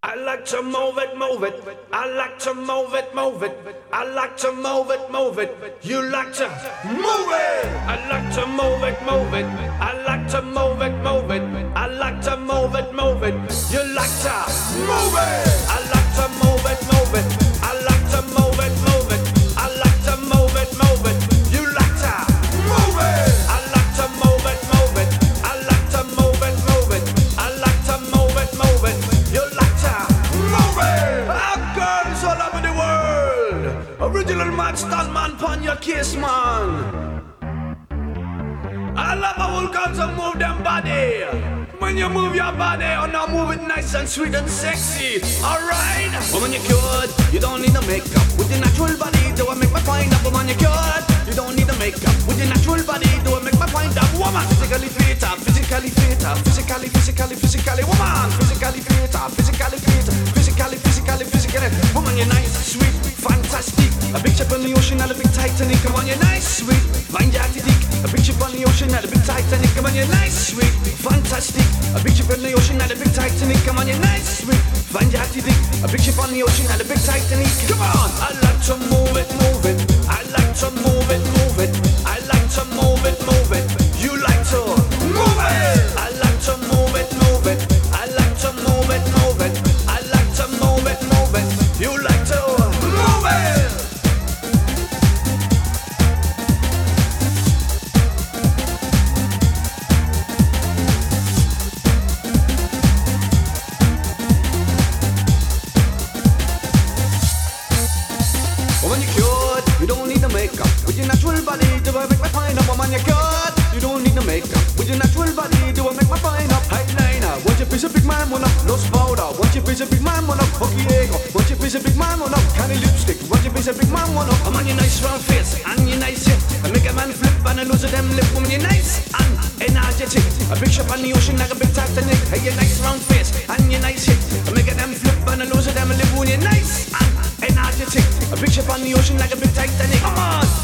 I like to move it, move it. I like to move it, move it. I like to move it, move it. You like to move it. I like to move it, move it. I like to move it, move it. I like to move it, move it. You like to move it. I like to move it, move it. I like to move it, move it. I like to move it, move it. You like to move it. I like to move it, move it. I like to move it, move it. I like to move it, move it. You like to move it. Our girls all over the world. Original man, stand man, pon your kiss, man. I love how all girls to move them body. When you move your body, oh now move it nice and sweet and sexy. Alright? Woman, you're cute, you don't need no makeup. With your natural body, do I make my point up? Woman, you're cute, you don't need no makeup. With your natural body, do I make my point up? Woman, physically fit, physically fit, physically, woman, physically fit, physically fit, physically. Woman, you're nice, sweet, fantastic. A big ship on the ocean and a big Titanic. Come on, you're nice, sweet, find your dick. A big ship on the ocean and a big Titanic. Come on, you're nice, sweet, fantastic. A big ship on the ocean and a big Titanic. Come on, you're nice, sweet, find your dick. A big ship on the ocean and a big Titanic. Come on, I like to move it, move it. I like to move it, move it. I like to move it, move it. You like to move it. I like to move it, move it. I like to move it, move it. I like to move it, move it. You like to move it. Woman, you're cute, you don't need no makeup. With your natural body, do I make my fine up? Woman, you're cute, you don't need no makeup. With your natural body, do I make my fine up? Eyeliner, once you face a big man, wanna nose powder. Once you face a big man, wanna hockey egg. Once you face a big man, wanna candy lipstick. Once you face a big man, wanna I'm on your nice round face and your nice hip. I make a man flip and I lose them lip. Woman, you're nice and energetic. A big ship on the ocean like a big Titanic. Hey, your nice round face and your nice hip. I make a them flip and I lose them lip. Woman, you're nice and energetic. A big ship on the ocean like a big Titanic. Come on.